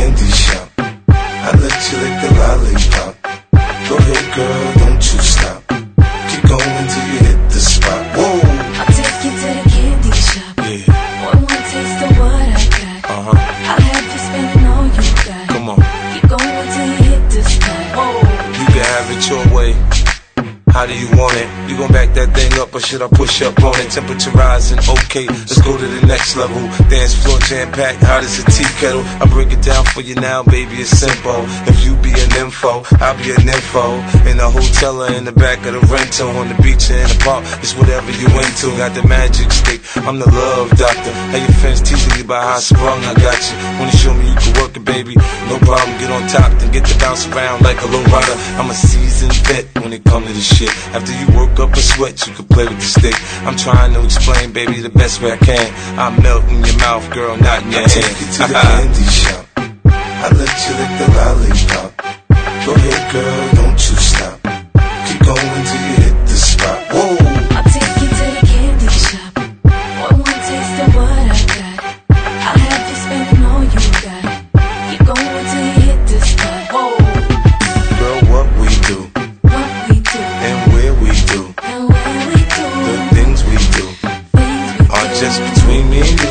candy shop. I let you lick the lollipop. Go ahead, girl, don't you stop. Keep going till you hit the spot. Whoa. I'll take you to the candy shop. Yeah. One more taste of what I got. I'll have you spending all you got. Come on. Keep going till you hit the spot. Whoa. You can have it your way. How do you want it? You gon' back that thing up or should I push up on it? Temperature rising, okay, let's go to the next level. Dance floor jam-packed, hot as a tea kettle. I break it down for you now, baby, it's simple. If you be an info, I'll be an info. In the hotel or in the back of the rental, on the beach or in the park, it's whatever you into. Got the magic stick, I'm the love doctor. Hey, your friends teasing you about how I sprung, I got you. Wanna show me you can work it, baby? No problem, get on top, then get to bounce around like a low rider. I'm a seasoned vet when it comes to this shit. After you work up a sweat, you can play with the stick. I'm trying to explain, baby, the best way I can. I melt in your mouth, girl, not in your hand. I take you to the candy shop. I let you lick the lollipop. Go ahead, girl, don't you stop. Keep going till you hit the spot. Whoa. I'll take you to the candy shop. One more taste of what I got. I'll have you spending all you got. Keep going till you hit the spot. Whoa. Girl, what we do, What we do, and where we do, and where we do, the things we do things we are do. just between me and you.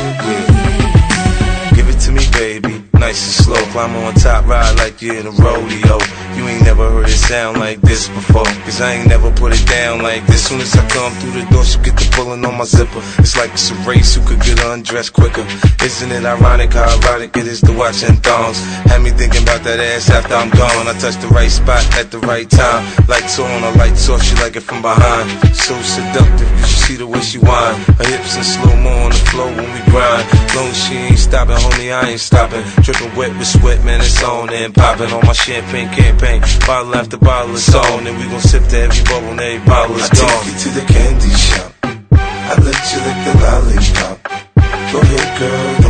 Yeah. Give it to me, baby, nice and slow. Climb on top, ride like you're in a rodeo. You ain't never heard it sound like this before, cause I ain't never put it down like this. Soon as I come through the door, she'll get the pulling on my zipper. It's like it's a race, who could get undressed quicker. Isn't it ironic how erotic it is to watch in thongs? Had me thinking about that ass after I'm gone. I touch the right spot at the right time. Lights on or lights off, she like it from behind. So seductive, you should see the way she whine. Her hips in slow-mo on the floor when we grind. Long as she ain't stopping, homie, I ain't stopping. Dripping wet with sweat, man, it's on and popping on my champagne campaign. Bottle after bottle is on, and we gon' sip to every bubble and every bottle is gone. I take you to the candy shop. I let you lick the lollipop. Go ahead, girl,